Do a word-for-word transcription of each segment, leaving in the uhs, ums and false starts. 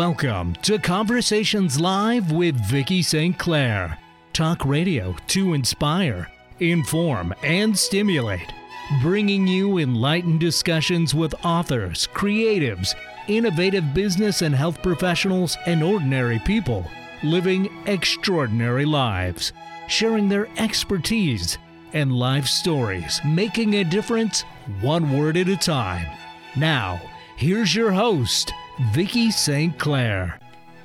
Welcome to Conversations Live with Vicki Saint Clair. Talk radio to inspire, inform, and stimulate. Bringing you enlightened discussions with authors, creatives, innovative business and health professionals, and ordinary people living extraordinary lives, sharing their expertise and life stories, making a difference one word at a time. Now, here's your host, Vicki Saint Clair.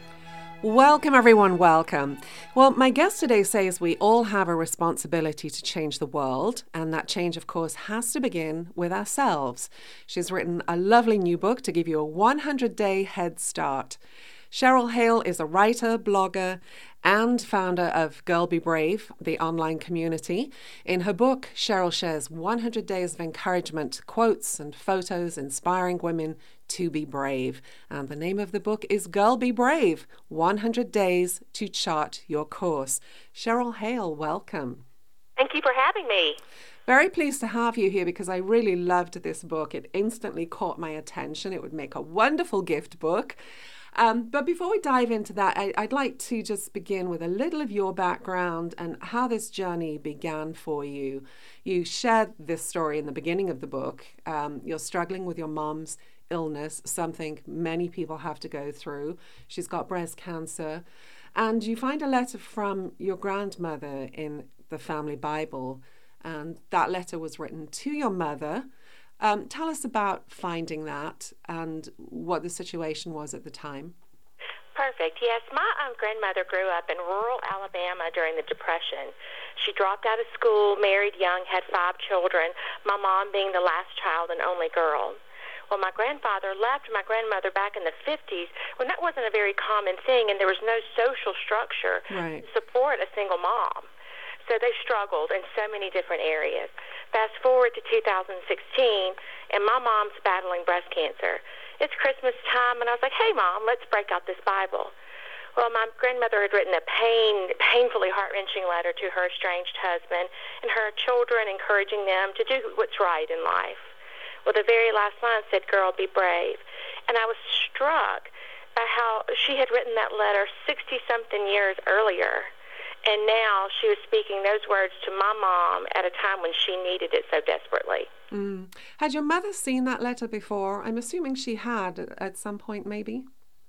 Welcome, everyone. Welcome. Well, my guest today says we all have a responsibility to change the world, and that change, of course, has to begin with ourselves. She's written a lovely new book to give you a one hundred day head start. Cheryl Hale is a writer, blogger, and founder of Girl Be Brave, the online community. In her book, Cheryl shares one hundred days of encouragement, quotes and photos inspiring women to be brave. And the name of the book is Girl Be Brave, one hundred days to chart your course. Cheryl Hale, welcome. Thank you for having me. Very pleased to have you here because I really loved this book. It instantly caught my attention. It would make a wonderful gift book. Um, but before we dive into that, I, I'd like to just begin with a little of your background and how this journey began for you. You shared this story in the beginning of the book. Um, you're struggling with your mom's illness, something many people have to go through. She's got breast cancer. And you find a letter from your grandmother in the family Bible. And that letter was written to your mother. Um, tell us about finding that and what the situation was at the time. Perfect. Yes, my um, grandmother grew up in rural Alabama during the Depression. She dropped out of school, married young, had five children, my mom being the last child and only girl. Well, my grandfather left my grandmother back in the fifties when that wasn't a very common thing and there was no social structure right. to support a single mom. So they struggled in so many different areas. Fast forward to two thousand sixteen, and my mom's battling breast cancer. It's Christmas time, and I was like, hey, Mom, let's break out this Bible. Well, my grandmother had written a pain, painfully heart-wrenching letter to her estranged husband and her children, encouraging them to do what's right in life. Well, the very last line said, girl, be brave. And I was struck by how she had written that letter sixty-something years earlier. And now she was speaking those words to my mom at a time when she needed it so desperately. Mm. Had your mother seen that letter before? I'm assuming she had at some point, maybe?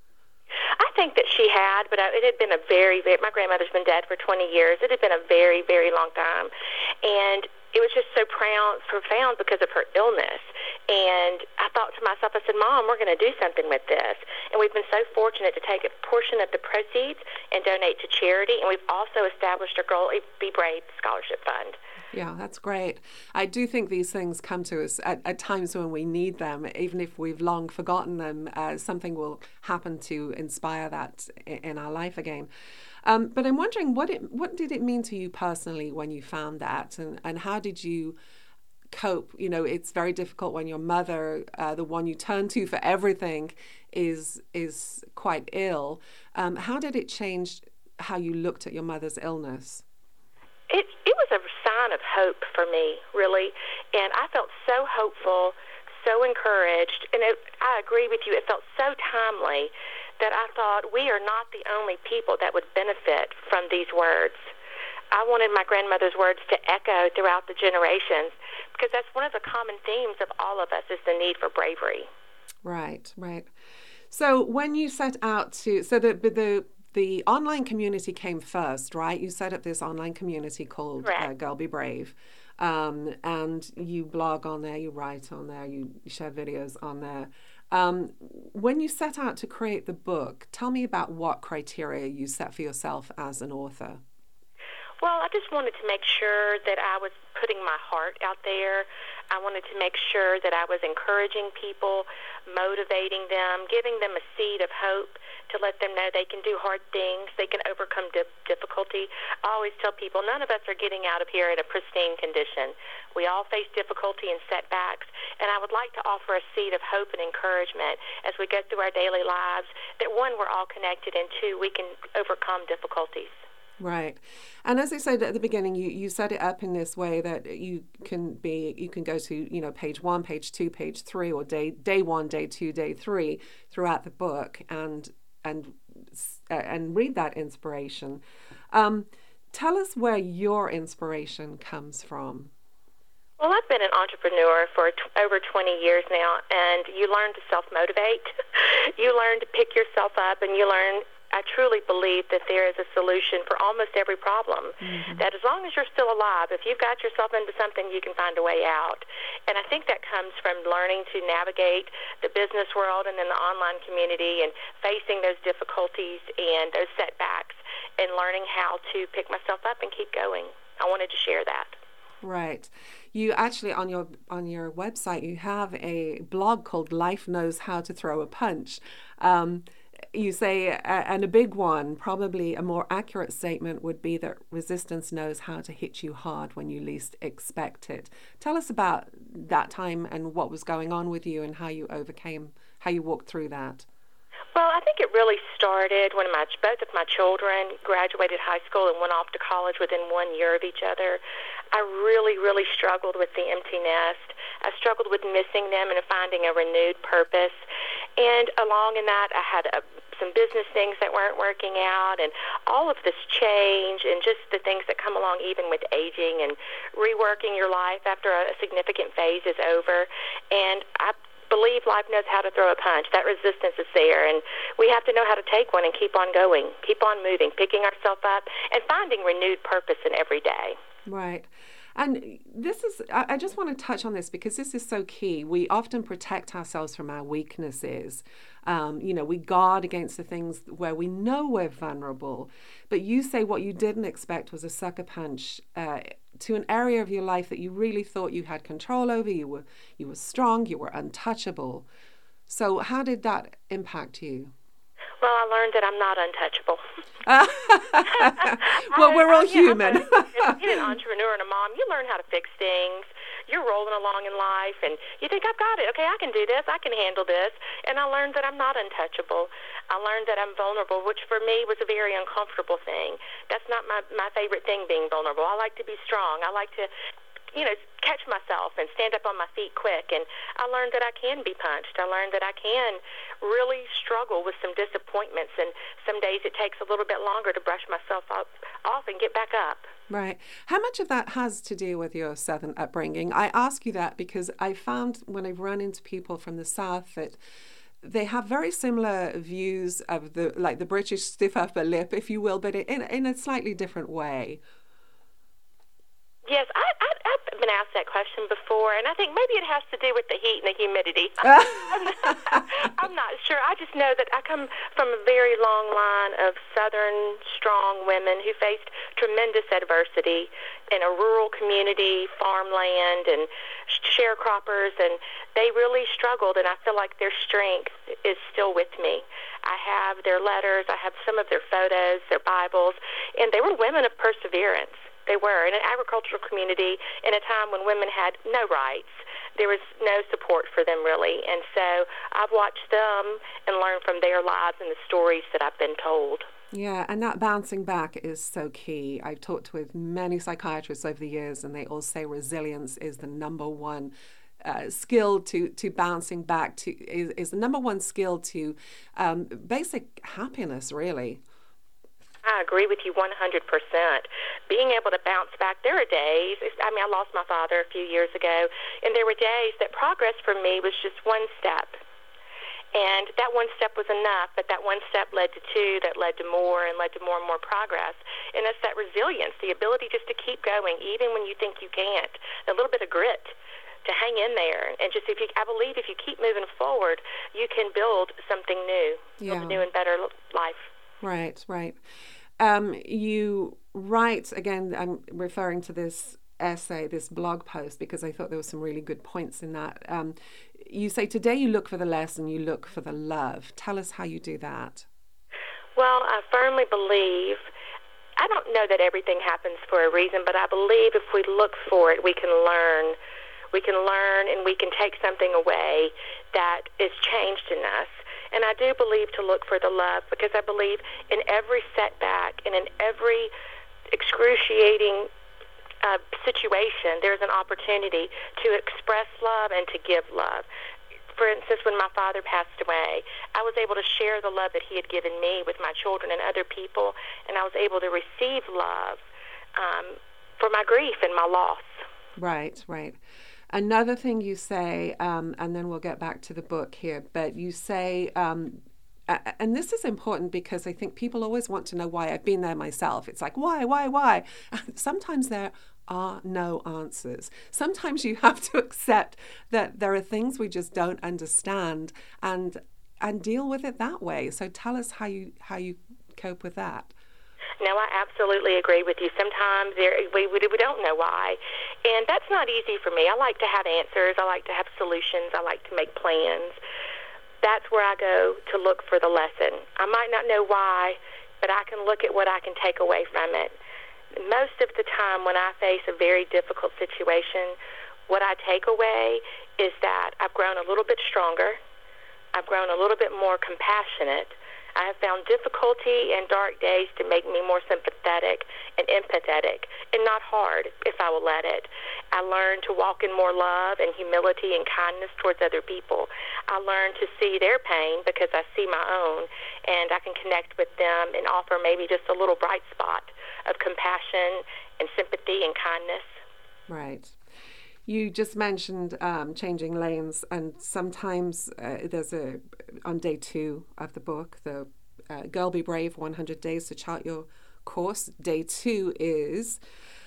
I think that she had, but it had been a very, very, my grandmother's been dead for twenty years. It had been a very, very long time. And it was just so profound, profound because of her illness. And I thought to myself, I said, Mom, we're going to do something with this. And we've been so fortunate to take a portion of the proceeds and donate to charity. And we've also established a Girl Be Brave scholarship fund. Yeah, that's great. I do think these things come to us at, at times when we need them, even if we've long forgotten them. Uh, something will happen to inspire that in, in our life again. Um, but I'm wondering, what it what did it mean to you personally when you found that, and, and how did you cope? You know, it's very difficult when your mother, uh, the one you turn to for everything, is is quite ill. Um, how did it change how you looked at your mother's illness? It it was a sign of hope for me, really, and I felt so hopeful, so encouraged, and it, I agree with you. It felt so timely that I thought we are not the only people that would benefit from these words. I wanted my grandmother's words to echo throughout the generations because that's one of the common themes of all of us is the need for bravery. Right, right. So when you set out to, so the the the online community came first, right? You set up this online community called uh, Girl Be Brave. Um, and you blog on there, you write on there, you share videos on there. Um, when you set out to create the book, tell me about what criteria you set for yourself as an author. Well, I just wanted to make sure that I was putting my heart out there. I wanted to make sure that I was encouraging people, motivating them, giving them a seed of hope to let them know they can do hard things, they can overcome di- difficulty. I always tell people none of us are getting out of here in a pristine condition. We all face difficulty and setbacks, and I would like to offer a seed of hope and encouragement as we go through our daily lives that, one, we're all connected, and two, we can overcome difficulties. Right. And as I said at the beginning, you, you set it up in this way that you can be, you can go to, you know, page one, page two, page three, or day day one, day two, day three throughout the book. And and uh, and read that inspiration. Um, tell us where your inspiration comes from. Well, I've been an entrepreneur for t- over twenty years now, and you learn to self-motivate. You learn to pick yourself up, and you learn, I truly believe that there is a solution for almost every problem. Mm-hmm. That as long as you're still alive, if you've got yourself into something, you can find a way out. And I think that comes from learning to navigate the business world and then the online community and facing those difficulties and those setbacks and learning how to pick myself up and keep going. I wanted to share that. Right. You actually, on your on your website, you have a blog called Life Knows How to Throw a Punch. Um, you say, uh, and a big one, probably a more accurate statement would be that resistance knows how to hit you hard when you least expect it. Tell us about that time and what was going on with you and how you overcame, how you walked through that. Well, I think it really started when my both of my children graduated high school and went off to college within one year of each other. I really, really struggled with the empty nest. I struggled with missing them and finding a renewed purpose. And along in that, I had a, some business things that weren't working out, and all of this change and just the things that come along even with aging and reworking your life after a significant phase is over. And I believe life knows how to throw a punch. That resistance is there, and we have to know how to take one and keep on going, keep on moving, picking ourselves up, and finding renewed purpose in every day. Right. And this is, I just want to touch on this because this is so key. We often protect ourselves from our weaknesses. Um, you know, we guard against the things where we know we're vulnerable. But you say what you didn't expect was a sucker punch uh, to an area of your life that you really thought you had control over. You were, you were strong, you were untouchable. So how did that impact you? Well, I learned that I'm not untouchable. Well, we're all I, yeah, human. Being an entrepreneur and a mom, you learn how to fix things. You're rolling along in life, and you think, I've got it. Okay, I can do this. I can handle this. And I learned that I'm not untouchable. I learned that I'm vulnerable, which for me was a very uncomfortable thing. That's not my, my favorite thing, being vulnerable. I like to be strong. I like to, you know, catch myself and stand up on my feet quick. And I learned that I can be punched. I learned that I can really struggle with some disappointments, and some days it takes a little bit longer to brush myself up, off and get back up. Right. How much of that has to do with your Southern upbringing? I ask you that because I found when I've run into people from the South that they have very similar views of the, like the British stiff upper lip, if you will, but in, in a slightly different way. Yes, I, I, I've been asked that question before, and I think maybe it has to do with the heat and the humidity. I'm, not, I'm not sure. I just know that I come from a very long line of Southern strong women who faced tremendous adversity in a rural community, farmland, and sharecroppers, and they really struggled, and I feel like their strength is still with me. I have their letters, I have some of their photos, their Bibles, and they were women of perseverance. They were in an agricultural community in a time when women had no rights. There was no support for them, really. And so I've watched them and learned from their lives and the stories that I've been told. Yeah, and that bouncing back is so key. I've talked with many psychiatrists over the years, and they all say resilience is the number one uh, skill to, to bouncing back, to is, is the number one skill to um, basic happiness, really. I agree with you one hundred percent. Being able to bounce back, there are days, I mean, I lost my father a few years ago, and there were days that progress for me was just one step. And that one step was enough, but that one step led to two, that led to more, and led to more and more progress. And it's that resilience, the ability just to keep going, even when you think you can't, a little bit of grit to hang in there. And just if you, I believe if you keep moving forward, you can build something new, build yeah. a new and better life. Right, right. Um, you write, again, I'm referring to this essay, this blog post, because I thought there were some really good points in that. Um, you say, today you look for the lesson, you look for the love. Tell us how you do that. Well, I firmly believe, I don't know that everything happens for a reason, but I believe if we look for it, we can learn. We can learn and we can take something away that is changed in us. And I do believe to look for the love, because I believe in every setback and in every excruciating uh, situation, there's an opportunity to express love and to give love. for instance, when my father passed away, I was able to share the love that he had given me with my children and other people, and I was able to receive love um, for my grief and my loss. Right, right. Another thing you say, um, and then we'll get back to the book here, but you say, um, and this is important because I think people always want to know why. I've been there myself. It's like, why, why, why? Sometimes there are no answers. Sometimes you have to accept that there are things we just don't understand and and deal with it that way. So tell us how you how you cope with that. No, I absolutely agree with you. Sometimes there, we, we we don't know why, and that's not easy for me. I like to have answers. I like to have solutions. I like to make plans. That's where I go to look for the lesson. I might not know why, but I can look at what I can take away from it. Most of the time when I face a very difficult situation, what I take away is that I've grown a little bit stronger. I've grown a little bit more compassionate. I have found difficulty and dark days to make me more sympathetic and empathetic, and not hard, if I will let it. I learned to walk in more love and humility and kindness towards other people. I learned to see their pain because I see my own, and I can connect with them and offer maybe just a little bright spot of compassion and sympathy and kindness. Right. You just mentioned um, changing lanes, and sometimes uh, there's a, on day two of the book, the uh, Girl Be Brave, one hundred days to chart your course. Day two is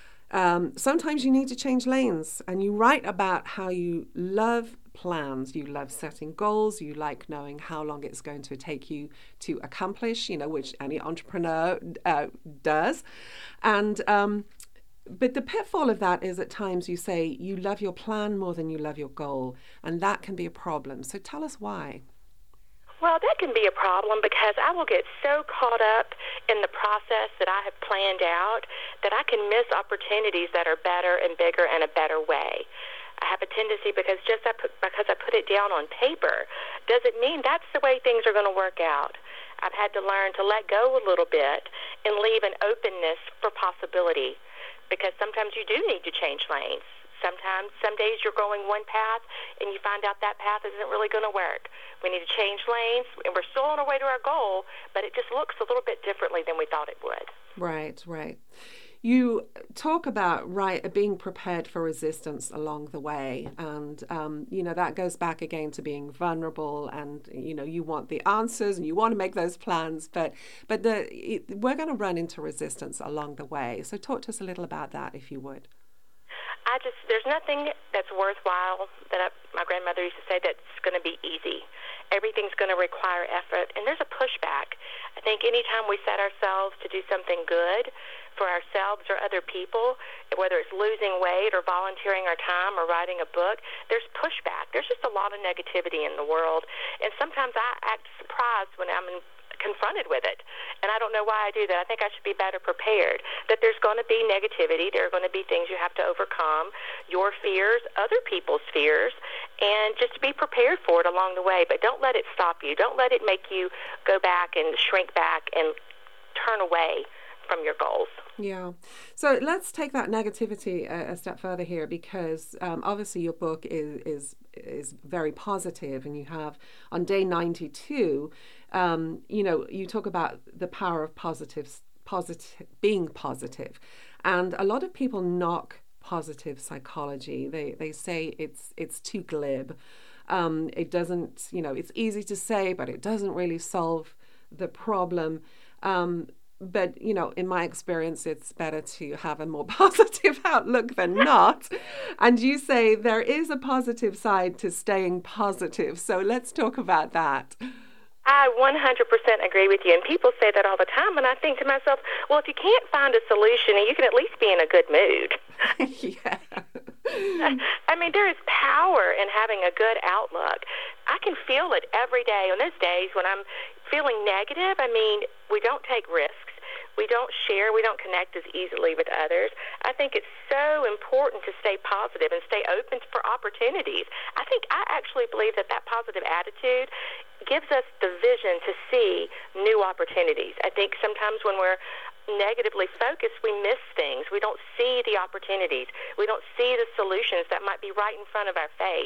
um, sometimes you need to change lanes, and you write about how you love plans, you love setting goals, you like knowing how long it's going to take you to accomplish, you know, which any entrepreneur uh, does. And um But the pitfall of that is at times you say you love your plan more than you love your goal, and that can be a problem. So tell us why. Well, that can be a problem because I will get so caught up in the process that I have planned out that I can miss opportunities that are better and bigger and a better way. I have a tendency because just I put, because I put it down on paper doesn't mean that's the way things are going to work out. I've had to learn to let go a little bit and leave an openness for possibility. Because sometimes you do need to change lanes. Sometimes, some days you're going one path and you find out that path isn't really going to work. We need to change lanes, and we're still on our way to our goal, but it just looks a little bit differently than we thought it would. Right, right. You talk about right being prepared for resistance along the way, and um, you know that goes back again to being vulnerable, and you know you want the answers and you want to make those plans, but but the it, we're going to run into resistance along the way. So talk to us a little about that, if you would. I just there's nothing that's worthwhile that I, my grandmother used to say that's going to be easy. Everything's going to require effort, and there's a pushback. I think anytime we set ourselves to do something good for ourselves or other people, whether it's losing weight or volunteering our time or writing a book, there's pushback. There's just a lot of negativity in the world, and sometimes I act surprised when I'm in confronted with it. And I don't know why I do that. I think I should be better prepared, that there's going to be negativity. There are going to be things you have to overcome, your fears, other people's fears, and just be prepared for it along the way. But don't let it stop you. Don't let it make you go back and shrink back and turn away from your goals. Yeah. So let's take that negativity a, a step further here, because um, obviously your book is, is is very positive, and you have on day ninety-two, um, you know, you talk about the power of positive, positive, being positive, and a lot of people knock positive psychology. They they say it's it's too glib. Um, it doesn't, you know, it's easy to say, but it doesn't really solve the problem. Um, But, you know, in my experience, it's better to have a more positive outlook than not. And you say there is a positive side to staying positive. So let's talk about that. I one hundred percent agree with you. And people say that all the time. And I think to myself, well, if you can't find a solution, you can at least be in a good mood. Yeah. I mean, there is power in having a good outlook. I can feel it every day. On those days when I'm feeling negative, I mean, we don't take risks. We don't share. We don't connect as easily with others. I think it's so important to stay positive and stay open for opportunities. I think I actually believe that that positive attitude gives us the vision to see new opportunities. I think sometimes when we're negatively focused, we miss things. We don't see the opportunities. We don't see the solutions that might be right in front of our face.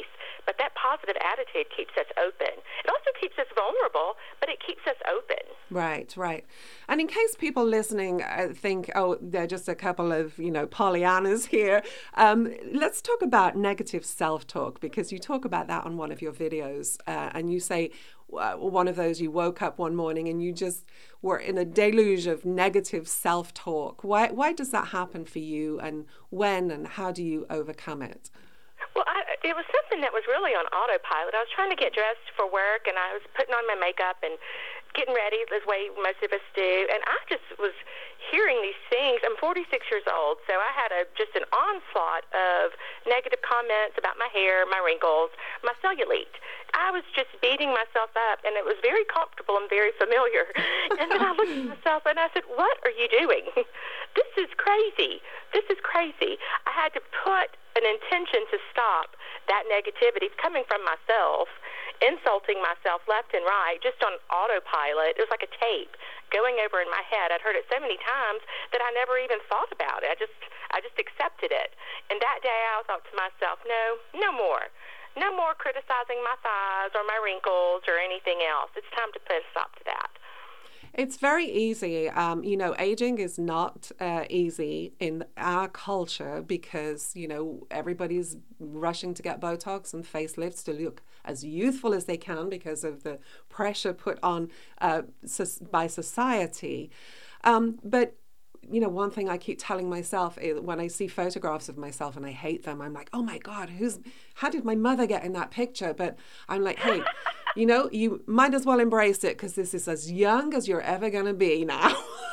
but that positive attitude keeps us open. It also keeps us vulnerable, but it keeps us open. Right, right. And in case people listening uh, think, oh, they're just a couple of, you know, Pollyannas here, um, let's talk about negative self-talk, because you talk about that on one of your videos, uh, and you say uh, one of those, you woke up one morning and you just were in a deluge of negative self-talk. Why, why does that happen for you, and when and how do you overcome it? Well, I, it was something that was really on autopilot. I was trying to get dressed for work, and I was putting on my makeup and getting ready the way most of us do, and I just was hearing these things. I'm forty-six years old, so I had a just an onslaught of negative comments about my hair, my wrinkles, my cellulite. I was just beating myself up, and it was very comfortable and very familiar. And then I looked at myself, and I said, what are you doing? This is crazy. This is crazy. I had to put an intention to stop that negativity coming from myself, insulting myself left and right, just on autopilot. It was like a tape going over in my head. I'd heard it so many times that I never even thought about it. I just, I just accepted it. And that day I thought to myself, no, no more. No more criticizing my thighs or my wrinkles or anything else. It's time to put a stop to that. It's very easy. Um, you know, aging is not uh, easy in our culture because, you know, everybody's rushing to get Botox and facelifts to look as youthful as they can because of the pressure put on uh, by society. Um, but you know, one thing I keep telling myself is when I see photographs of myself and I hate them, I'm like, oh my God, who's, how did my mother get in that picture? But I'm like, hey, you know, you might as well embrace it because this is as young as you're ever going to be now.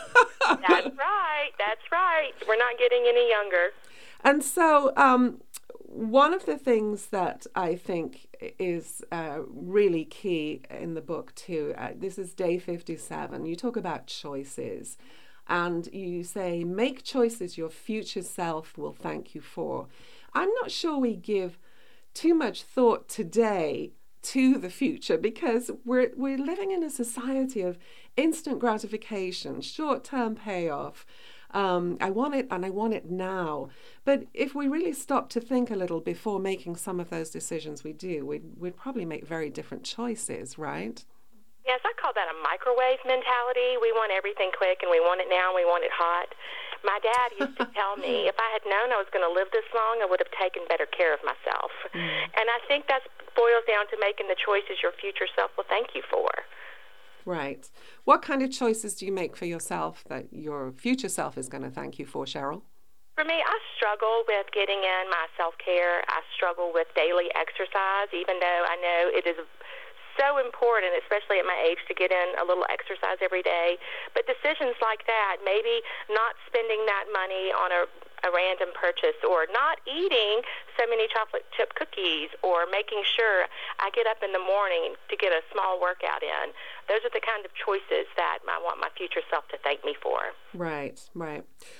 That's right. That's right. We're not getting any younger. And so um, one of the things that I think is uh, really key in the book too, uh, this is day fifty-seven, you talk about choices. And you say, make choices your future self will thank you for. I'm not sure we give too much thought today to the future because we're we're living in a society of instant gratification, short-term payoff. Um, I want it and I want it now. But if we really stop to think a little before making some of those decisions we do, we'd, we'd probably make very different choices, right? Yes, I call that a microwave mentality. We want everything quick, and we want it now, and we want it hot. My dad used to tell me if I had known I was going to live this long, I would have taken better care of myself. Mm. And I think that boils down to making the choices your future self will thank you for. Right. What kind of choices do you make for yourself that your future self is going to thank you for, Cheryl? For me, I struggle with getting in my self-care. I struggle with daily exercise, even though I know it is so important, especially at my age, to get in a little exercise every day. But decisions like that, maybe not spending that money on a, a random purchase, or not eating so many chocolate chip cookies, or making sure I get up in the morning to get a small workout in. Those are the kind of choices that I want my future self to thank me for. Right, right.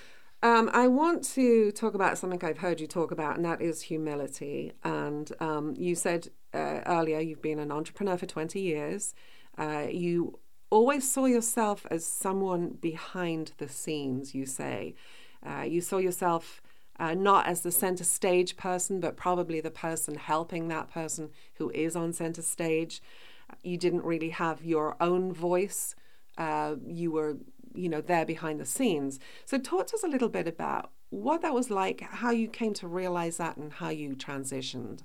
Um, I want to talk about something I've heard you talk about, and that is humility. And um, you said uh, earlier you've been an entrepreneur for twenty years. Uh, you always saw yourself as someone behind the scenes, you say. Uh, you saw yourself uh, not as the center stage person, but probably the person helping that person who is on center stage. You didn't really have your own voice. Uh, you were you know, there behind the scenes. So talk to us a little bit about what that was like, how you came to realize that, and how you transitioned.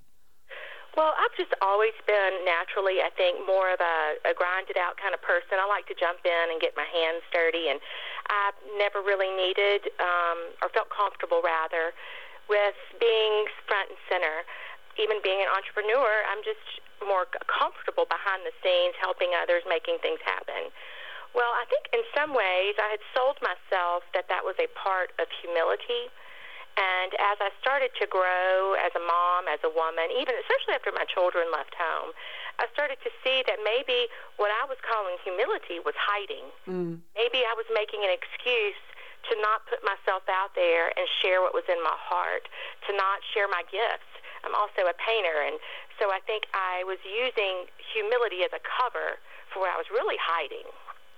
Well, I've just always been naturally, I think, more of a, a grinded-out kind of person. I like to jump in and get my hands dirty, and I never really needed, um, or felt comfortable, rather, with being front and center. Even being an entrepreneur, I'm just more comfortable behind the scenes, helping others, making things happen. Well, I think in some ways I had sold myself that that was a part of humility. And as I started to grow as a mom, as a woman, even especially after my children left home, I started to see that maybe what I was calling humility was hiding. Mm. Maybe I was making an excuse to not put myself out there and share what was in my heart, to not share my gifts. I'm also a painter, and so I think I was using humility as a cover for what I was really hiding.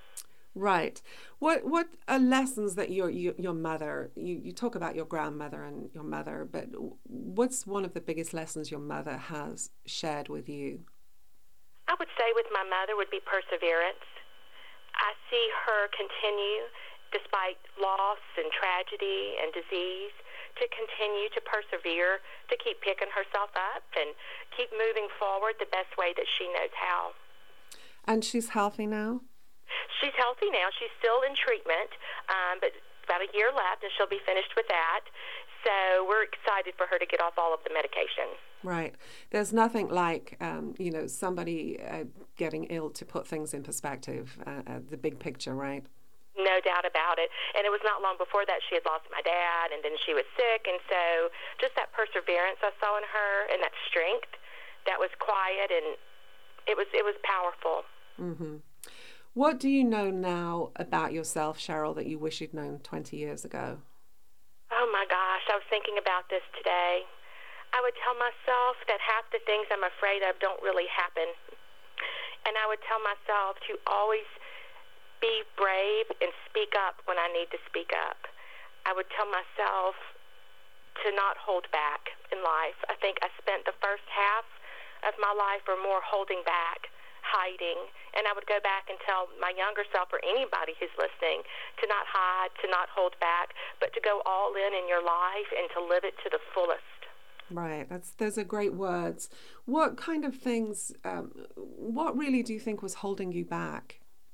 Right. What what are lessons that your your, your mother, you, you talk about your grandmother and your mother, but what's one of the biggest lessons your mother has shared with you? I would say with my mother would be perseverance. I see her continue, despite loss and tragedy and disease, to continue to persevere, to keep picking herself up and keep moving forward the best way that she knows how. And she's healthy now? She's healthy now. She's still in treatment, um, but about a year left, and she'll be finished with that. So we're excited for her to get off all of the medication. Right. There's nothing like, um, you know, somebody uh, getting ill to put things in perspective, uh, uh, the big picture, right? No doubt about it. And it was not long before that she had lost my dad, and then she was sick. And so just that perseverance I saw in her and that strength that was quiet, and it was it was powerful. Mm-hmm. What do you know now about yourself, Cheryl, that you wish you'd known twenty years ago? Oh, my gosh. I was thinking about this today. I would tell myself that half the things I'm afraid of don't really happen. And I would tell myself to always be brave and speak up when I need to speak up. I would tell myself to not hold back in life. I think I spent the first half of my life or more holding back, hiding, and I would go back and tell my younger self or anybody who's listening to not hide, to not hold back, but to go all in in your life and to live it to the fullest. Right, that's those are great words. What kind of things, um, what really do you think was holding you back?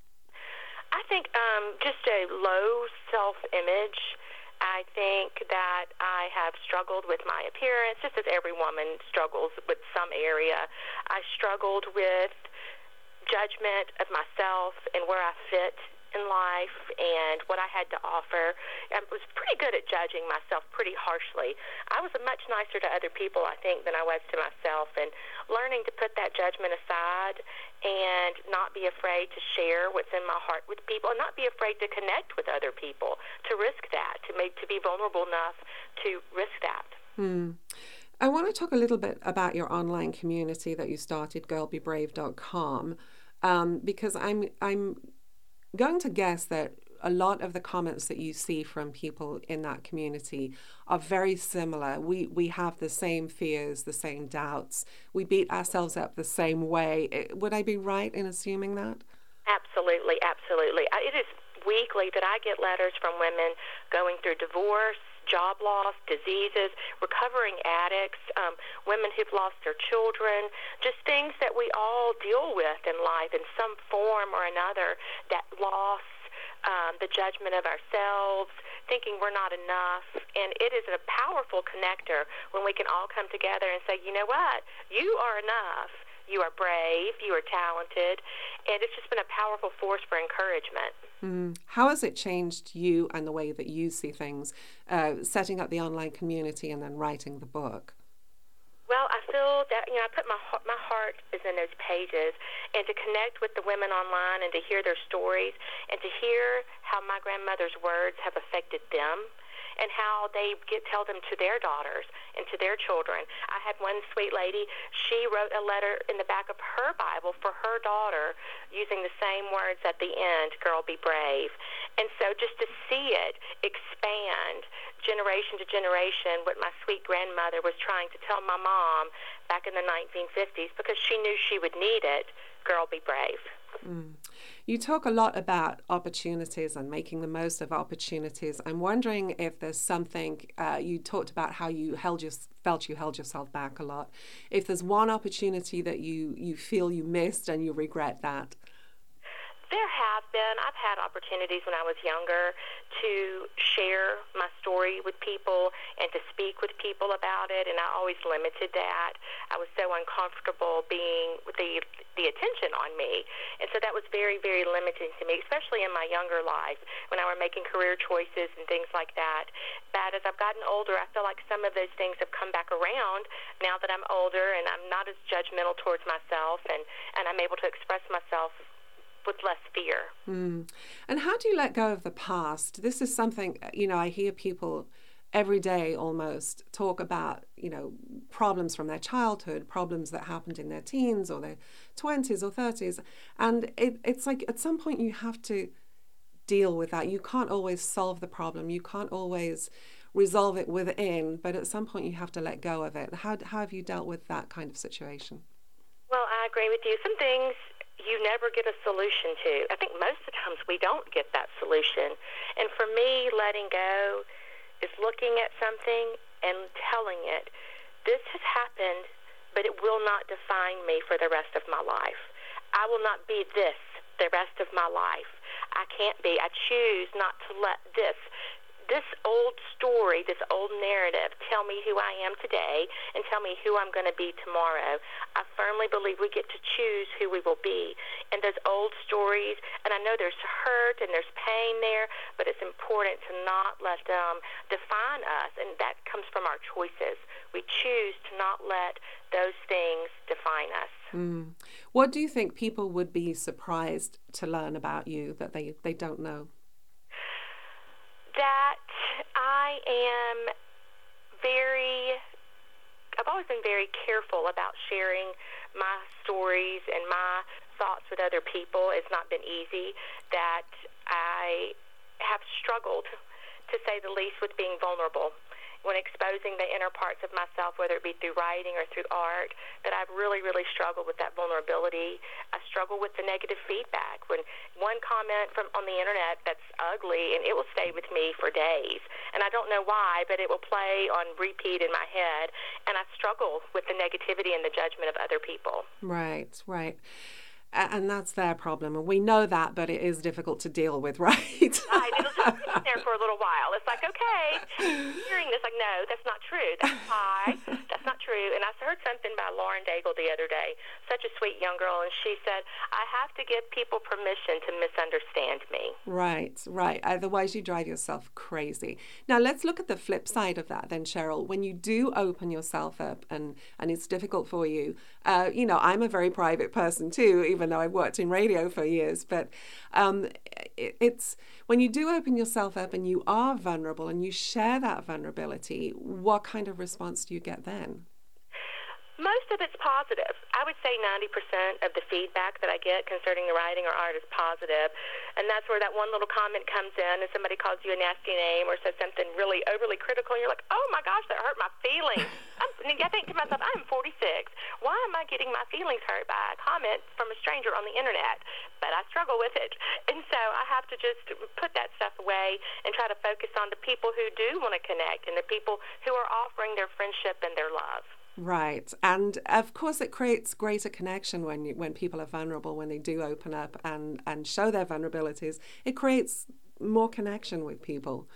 I think um, just a low self-image. I think that I have struggled with my appearance, just as every woman struggles with some area. I struggled with judgment of myself and where I fit in life and what I had to offer. I was pretty good at judging myself pretty harshly. I was much nicer to other people, I think, than I was to myself, and learning to put that judgment aside and not be afraid to share what's in my heart with people, and not be afraid to connect with other people, to risk that, to make to be vulnerable enough to risk that. Hmm. I want to talk a little bit about your online community that you started, girl be brave dot com, um, because I'm I'm going to guess that a lot of the comments that you see from people in that community are very similar. We we have the same fears, the same doubts. We beat ourselves up the same way. Would I be right in assuming that? Absolutely, absolutely. It is weekly that I get letters from women going through divorce, job loss, diseases, recovering addicts, um, women who've lost their children, just things that we all deal with in life in some form or another, that loss, um, the judgment of ourselves, thinking we're not enough. And it is a powerful connector when we can all come together and say, you know what, you are enough. You are brave, you are talented, and it's just been a powerful force for encouragement. Mm. How has it changed you and the way that you see things, uh, setting up the online community and then writing the book? Well, I feel that, you know, I put my my heart is in those pages, and to connect with the women online and to hear their stories and to hear how my grandmother's words have affected them, and how they get tell them to their daughters and to their children. I had one sweet lady, she wrote a letter in the back of her Bible for her daughter using the same words at the end, girl, be brave. And so just to see it expand generation to generation, what my sweet grandmother was trying to tell my mom back in the nineteen fifties, because she knew she would need it, girl, be brave. Mm. You talk a lot about opportunities and making the most of opportunities. I'm wondering if there's something, uh, you talked about how you held your, felt you held yourself back a lot. If there's one opportunity that you, you feel you missed and you regret that. There have been. I've had opportunities when I was younger to share my story with people and to speak with people about it, and I always limited that. I was so uncomfortable being with the the attention on me, and so that was very, very limiting to me, especially in my younger life when I were making career choices and things like that. But as I've gotten older, I feel like some of those things have come back around now that I'm older and I'm not as judgmental towards myself, and, and I'm able to express myself with less fear. Mm. And how do you let go of the past? This is something, you know, I hear people every day almost talk about, you know, problems from their childhood, problems that happened in their teens or their twenties or thirties. And it, it's like at some point you have to deal with that. You can't always solve the problem. You can't always resolve it within, but at some point you have to let go of it. How, how have you dealt with that kind of situation? Well, I agree with you. Some things you never get a solution to. I think most of the times we don't get that solution. And for me, letting go is looking at something and telling it, this has happened, but it will not define me for the rest of my life. I will not be this the rest of my life. I can't be. I choose not to let this This old story, this old narrative, tell me who I am today and tell me who I'm going to be tomorrow. I firmly believe we get to choose who we will be. And those old stories, and I know there's hurt and there's pain there, but it's important to not let them define us, and that comes from our choices. We choose to not let those things define us. Mm. What do you think people would be surprised to learn about you that they, they don't know? That I am very, I've always been very careful about sharing my stories and my thoughts with other people. It's not been easy. That I have struggled, to say the least, with being vulnerable when exposing the inner parts of myself, whether it be through writing or through art, that I've really, really struggled with that vulnerability. I struggle with the negative feedback. When one comment from on the internet that's ugly, and it will stay with me for days. And I don't know why, but it will play on repeat in my head. And I struggle with the negativity and the judgment of other people. Right, right. And that's their problem. And we know that, but it is difficult to deal with, right? Right. It'll just sit there for a little while. It's like, okay, hearing this, like, no, that's not true. That's lie. That's not true. And I heard something by Lauren Daigle the other day, such a sweet young girl, and she said, I have to give people permission to misunderstand me. Right, right. Otherwise, you drive yourself crazy. Now, let's look at the flip side of that then, Cheryl. When you do open yourself up and, and it's difficult for you, uh, you know, I'm a very private person too, even though I've worked in radio for years, but um, it, it's when you do open yourself up and you are vulnerable and you share that vulnerability, what kind of response do you get then? Most of it's positive. I would say ninety percent of the feedback that I get concerning the writing or art is positive. And that's where that one little comment comes in and somebody calls you a nasty name or says something really overly critical. And you're like, oh my gosh, that hurt my feelings. I'm, I think to myself, I'm forty-six. Why am I getting my feelings hurt by a comment from a stranger on the internet? But I struggle with it. And so I have to just put that stuff away and try to focus on the people who do want to connect and the people who are offering their friendship and their love. Right. And of course it creates greater connection when you, when people are vulnerable, when they do open up and, and show their vulnerabilities. It creates more connection with people.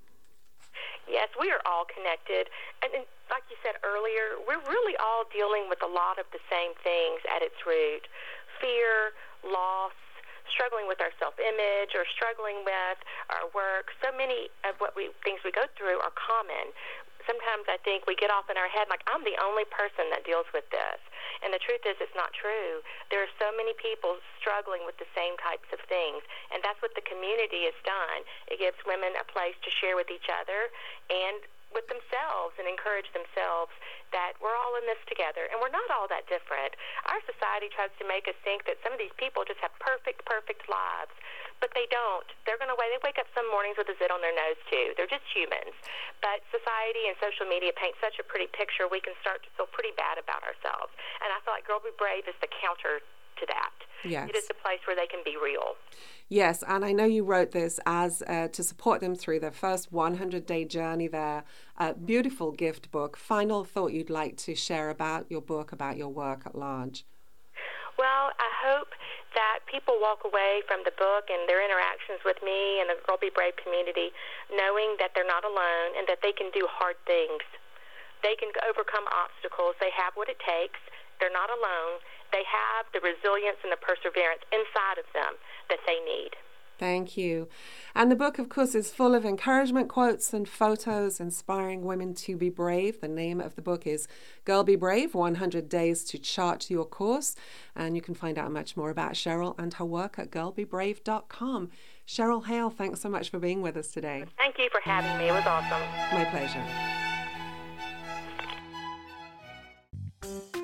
Yes, we are all connected. And, and like you said earlier, we're really all dealing with a lot of the same things at its root. Fear, loss, struggling with our self-image or struggling with our work. So many of what we things we go through are common. Sometimes I think we get off in our head like, I'm the only person that deals with this. And the truth is, it's not true. There are so many people struggling with the same types of things. And that's what the community has done. It gives women a place to share with each other and with themselves and encourage themselves that we're all in this together. And we're not all that different. Our society tries to make us think that some of these people just have perfect, perfect lives. But they don't. They're going to wait. They wake up some mornings with a zit on their nose, too. They're just humans. But society and social media paint such a pretty picture, we can start to feel pretty bad about ourselves. And I feel like Girl Be Brave is the counter to that. Yes. It is a place where they can be real. Yes, and I know you wrote this as uh, to support them through their first one hundred day journey there. Uh, beautiful gift book. Final thought you'd like to share about your book, about your work at large? Well, I hope that people walk away from the book and their interactions with me and the Girl Be Brave community knowing that they're not alone and that they can do hard things. They can overcome obstacles. They have what it takes. They're not alone. They have the resilience and the perseverance inside of them that they need. Thank you. And the book, of course, is full of encouragement quotes and photos inspiring women to be brave. The name of the book is Girl Be Brave, one hundred days to Chart Your Course. And you can find out much more about Cheryl and her work at girl be brave dot com. Cheryl Hale, thanks so much for being with us today. Thank you for having me. It was awesome. My pleasure.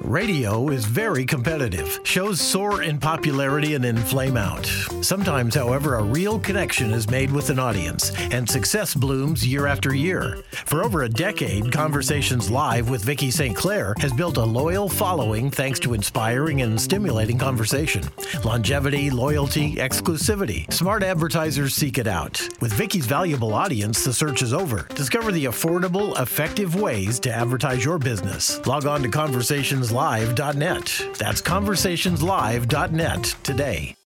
Radio is very competitive. Shows soar in popularity and then flame out. Sometimes, however, a real connection is made with an audience, and success blooms year after year. For over a decade, Conversations Live with Vicki Saint Clair has built a loyal following thanks to inspiring and stimulating conversation. Longevity, loyalty, exclusivity. Smart advertisers seek it out. With Vicki's valuable audience, the search is over. Discover the affordable, effective ways to advertise your business. Log on to conversations live dot net. That's conversations live dot net today.